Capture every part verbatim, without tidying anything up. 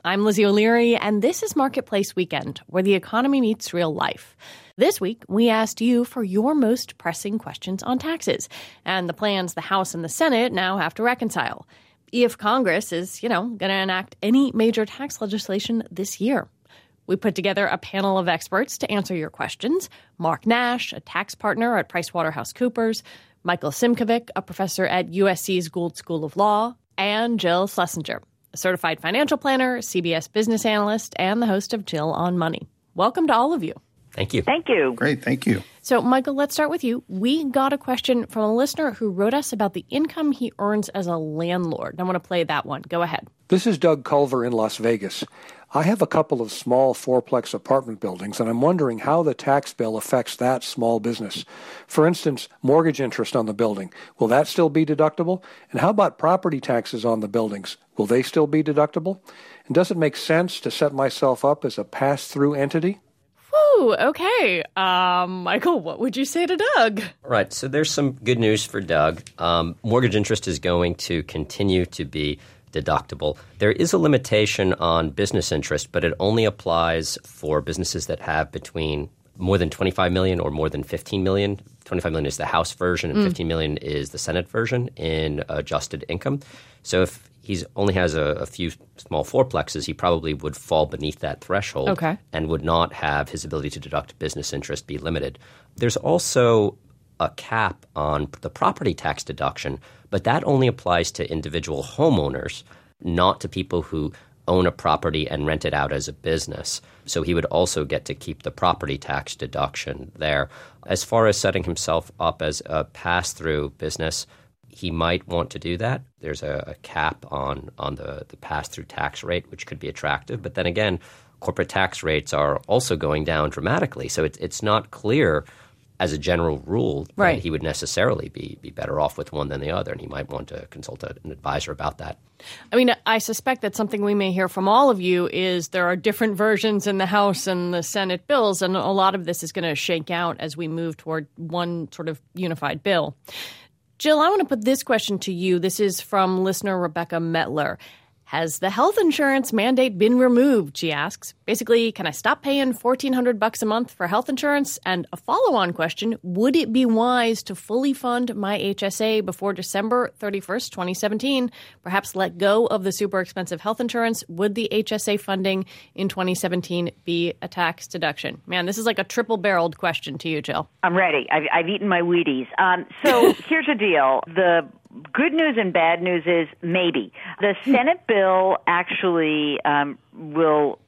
I'm Lizzie O'Leary, and this is Marketplace Weekend, where the economy meets real life. This week, we asked you for your most pressing questions on taxes and the plans the House and the Senate now have to reconcile. If Congress is, you know, going to enact any major tax legislation this year. We put together a panel of experts to answer your questions. Mark Nash, a tax partner at PricewaterhouseCoopers, Michael Simkovic, a professor at U S C's Gould School of Law, and Jill Schlesinger, a certified financial planner, C B S business analyst, and the host of Jill on Money. Welcome to all of you. Thank you. Thank you. Great. Thank you. So, Michael, let's start with you. We got a question from a listener who wrote us about the income he earns as a landlord. I want to play that one. Go ahead. This is Doug Culver in Las Vegas. I have a couple of small fourplex apartment buildings, and I'm wondering how the tax bill affects that small business. For instance, mortgage interest on the building. Will that still be deductible? And how about property taxes on the buildings? Will they still be deductible? And does it make sense to set myself up as a pass-through entity? Whew, okay. Um, Michael, what would you say to Doug? Right. So there's some good news for Doug. Um, mortgage interest is going to continue to be deductible. There is a limitation on business interest, but it only applies for businesses that have between more than twenty-five million dollars or more than fifteen million dollars. twenty-five million dollars is the House version and mm. fifteen million dollars is the Senate version in adjusted income. So if he only has a, a few small fourplexes, he probably would fall beneath that threshold okay. and would not have his ability to deduct business interest be limited. There's also a cap on the property tax deduction, but that only applies to individual homeowners, not to people who own a property and rent it out as a business. So he would also get to keep the property tax deduction there. As far as setting himself up as a pass-through business, he might want to do that. There's a, a cap on, on the, the pass-through tax rate, which could be attractive. But then again, corporate tax rates are also going down dramatically. So it, it's not clear as a general rule right. that he would necessarily be, be better off with one than the other. And he might want to consult an advisor about that. I mean, I suspect that something we may hear from all of you is there are different versions in the House and the Senate bills, and a lot of this is going to shake out as we move toward one sort of unified bill. Jill, I want to put this question to you. This is from listener Rebecca Metler. Has the health insurance mandate been removed? She asks. Basically, can I stop paying fourteen hundred bucks a month for health insurance? And a follow-on question, would it be wise to fully fund my H S A before December thirty-first, twenty seventeen? Perhaps let go of the super expensive health insurance? Would the H S A funding in twenty seventeen be a tax deduction? Man, this is like a triple-barreled question to you, Jill. I'm ready. I've, I've eaten my Wheaties. Um, so here's the deal. The good news and bad news is maybe. The Senate bill actually um, will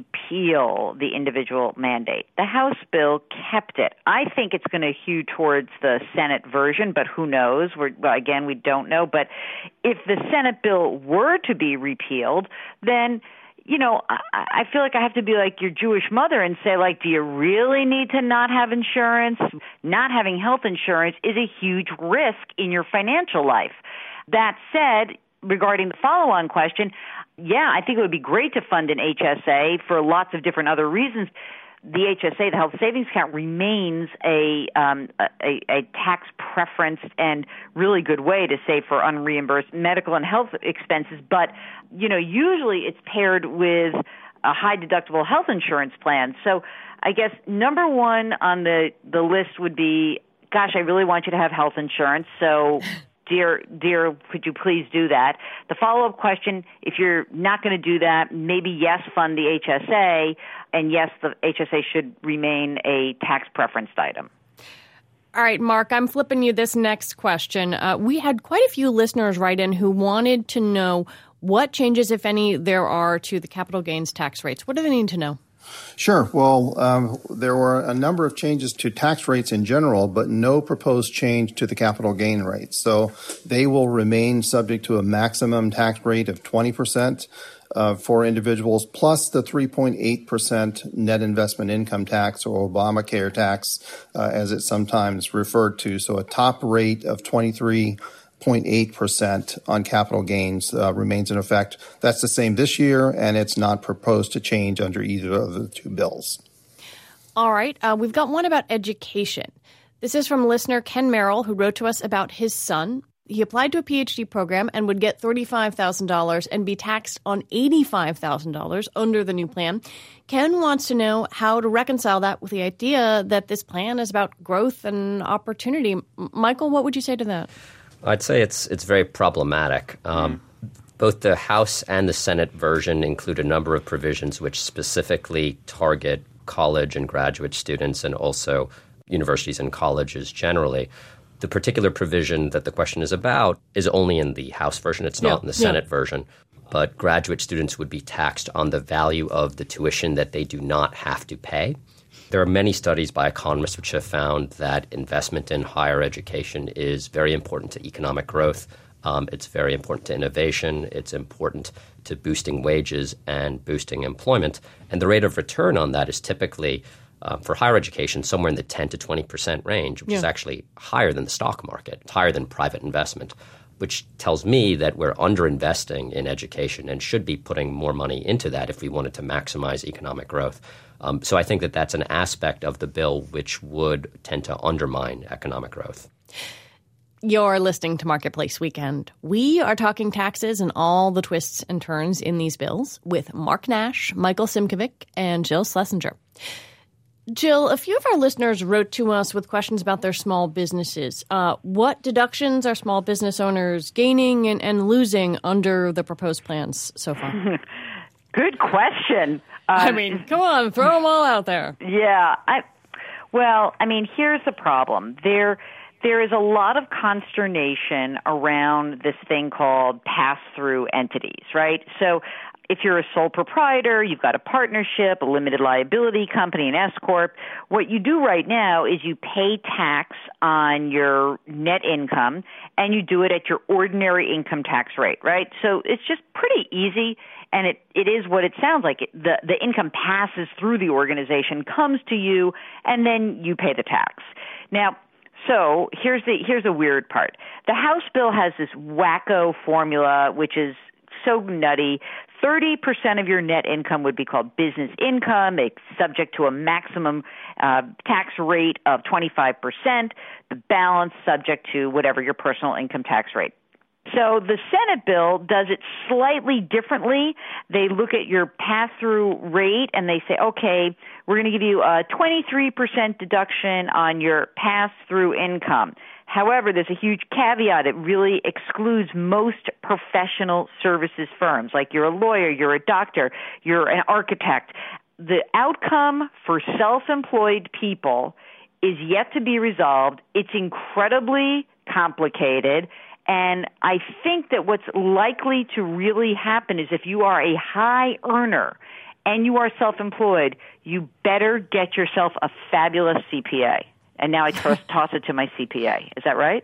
repeal the individual mandate. The House bill kept it. I think it's going to hew towards the Senate version, but who knows? We're, well, again, we don't know. But if the Senate bill were to be repealed, then you know, I, I feel like I have to be like your Jewish mother and say, like, do you really need to not have insurance? Not having health insurance is a huge risk in your financial life. That said, regarding the follow-on question, yeah, I think it would be great to fund an H S A for lots of different other reasons. The H S A, the Health Savings Account, remains a, um, a a tax preference and really good way to save for unreimbursed medical and health expenses. But, you know, usually it's paired with a high deductible health insurance plan. So I guess number one on the, the list would be, gosh, I really want you to have health insurance. So Dear, dear, could you please do that? The follow-up question, if you're not going to do that, maybe yes, fund the H S A, and yes, the H S A should remain a tax preference item. All right, Mark, I'm flipping you this next question. Uh, we had quite a few listeners write in who wanted to know what changes, if any, there are to the capital gains tax rates. What do they need to know? Sure. Well, um, there were a number of changes to tax rates in general, but no proposed change to the capital gain rate. So they will remain subject to a maximum tax rate of twenty percent uh, for individuals, plus the three point eight percent net investment income tax, or Obamacare tax, uh, as it's sometimes referred to. So a top rate of twenty-three zero point eight percent on capital gains uh, remains in effect. That's the same this year, and it's not proposed to change under either of the two bills. All right. Uh, we've got one about education. This is from listener Ken Merrill, who wrote to us about his son. he applied to a P H D program and would get thirty-five thousand dollars and be taxed on eighty-five thousand dollars under the new plan. Ken wants to know how to reconcile that with the idea that this plan is about growth and opportunity. Michael, what would you say to that? I'd say it's it's very problematic. Um, both the House and the Senate version include a number of provisions which specifically target college and graduate students and also universities and colleges generally. The particular provision that the question is about is only in the House version. It's not yeah, in the Senate yeah. version. But graduate students would be taxed on the value of the tuition that they do not have to pay. There are many studies by economists which have found that investment in higher education is very important to economic growth. Um, it's very important to innovation. It's important to boosting wages and boosting employment. And the rate of return on that is typically, uh, for higher education, somewhere in the ten to twenty percent range, which yeah. is actually higher than the stock market. It's higher than private investment, which tells me that we're underinvesting in education and should be putting more money into that if we wanted to maximize economic growth. Um, so I think that that's an aspect of the bill which would tend to undermine economic growth. You're listening to Marketplace Weekend. We are talking taxes and all the twists and turns in these bills with Mark Nash, Michael Simkovic, and Jill Schlesinger. Jill, a few of our listeners wrote to us with questions about their small businesses. Uh, what deductions are small business owners gaining and, and losing under the proposed plans so far? Good question. Uh, I mean, come on, throw them all out there. Yeah. I, well, I mean, here's the problem. There, there is a lot of consternation around this thing called pass-through entities, right? So if you're a sole proprietor, you've got a partnership, a limited liability company, an S-corp, what you do right now is you pay tax on your net income, and you do it at your ordinary income tax rate, right? So it's just pretty easy, and it, it is what it sounds like. It, the, the income passes through the organization, comes to you, and then you pay the tax. Now, so here's the here's the weird part. The House bill has this wacko formula, which is so nutty. thirty percent of your net income would be called business income. It's subject to a maximum uh, tax rate of twenty-five percent. The balance subject to whatever your personal income tax rate. So the Senate bill does it slightly differently. They look at your pass-through rate and they say, okay, we're going to give you a twenty-three percent deduction on your pass-through income. However, there's a huge caveat. It really excludes most professional services firms. Like you're a lawyer, you're a doctor, you're an architect. The outcome for self-employed people is yet to be resolved. It's incredibly complicated. And I think that what's likely to really happen is if you are a high earner and you are self-employed, you better get yourself a fabulous C P A. And now I toss, toss it to my C P A. Is that right?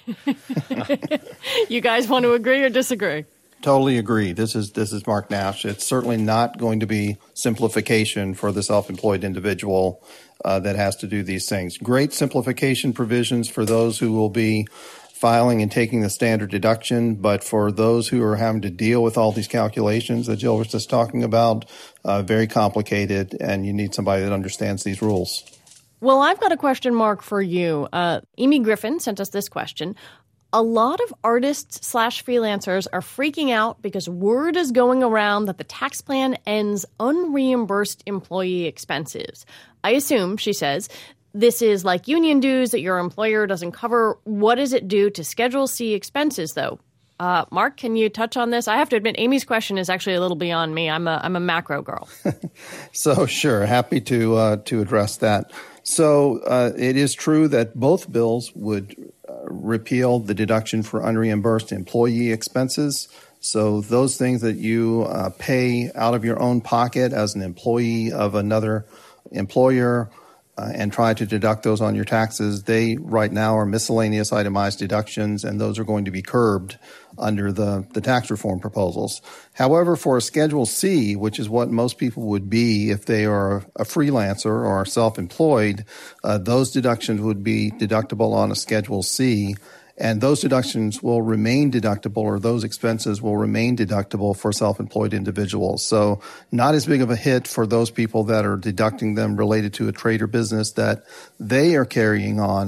You guys want to agree or disagree? Totally agree. This is this is Mark Nash. It's certainly not going to be simplification for the self-employed individual uh, that has to do these things. Great simplification provisions for those who will be filing and taking the standard deduction, but for those who are having to deal with all these calculations that Jill was just talking about, uh, very complicated, and you need somebody that understands these rules. Well, I've got a question mark for you. Uh, Amy Griffin sent us this question. A lot of artists slash freelancers are freaking out because word is going around that the tax plan ends unreimbursed employee expenses. I assume, she says, this is like union dues that your employer doesn't cover. What does it do to Schedule C expenses, though? Uh, Mark, can you touch on this? I have to admit, Amy's question is actually a little beyond me. I'm a I'm a macro girl. So sure, happy to uh, to address that. So uh, it is true that both bills would uh, repeal the deduction for unreimbursed employee expenses. So those things that you uh, pay out of your own pocket as an employee of another employer uh, and try to deduct those on your taxes, they right now are miscellaneous itemized deductions, and those are going to be curbed under the, the tax reform proposals. However, for a Schedule C, which is what most people would be if they are a freelancer or self-employed, uh, those deductions would be deductible on a Schedule C, and those deductions will remain deductible, or those expenses will remain deductible for self-employed individuals. So not as big of a hit for those people that are deducting them related to a trade or business that they are carrying on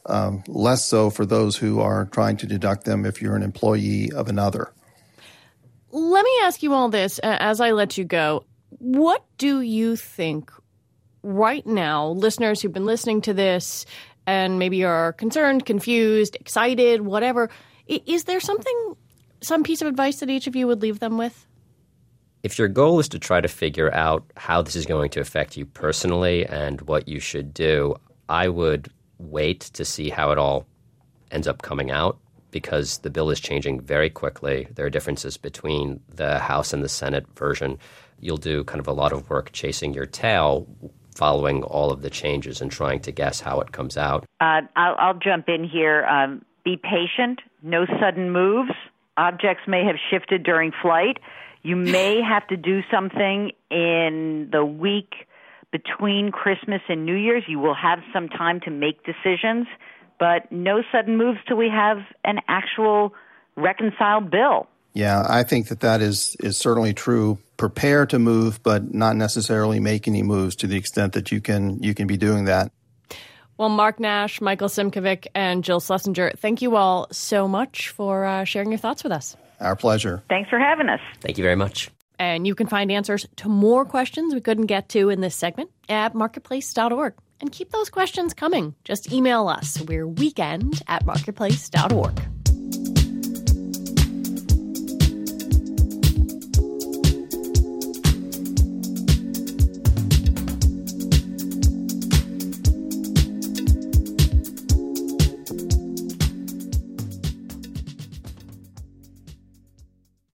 um, less so for those who are trying to deduct them if you're an employee of another. Let me ask you all this as I let you go. What do you think right now, listeners who've been listening to this and maybe are concerned, confused, excited, whatever, is there something, some piece of advice that each of you would leave them with? If your goal is to try to figure out how this is going to affect you personally and what you should do, I would wait to see how it all ends up coming out, because the bill is changing very quickly. There are differences between the House and the Senate version. You'll do kind of a lot of work chasing your tail, following all of the changes and trying to guess how it comes out. Uh, I'll, I'll jump in here. Um, be patient. No sudden moves. Objects may have shifted during flight. You may have to do something in the week between Christmas and New Year's. You will have some time to make decisions, but no sudden moves till we have an actual reconciled bill. Yeah, I think that that is, is certainly true. Prepare to move, but not necessarily make any moves to the extent that you can you can be doing that. Well, Mark Nash, Michael Simkovic, and Jill Schlesinger, thank you all so much for uh, sharing your thoughts with us. Our pleasure. Thanks for having us. Thank you very much. And you can find answers to more questions we couldn't get to in this segment at marketplace dot org. And keep those questions coming. Just email us. We're weekend at marketplace dot org.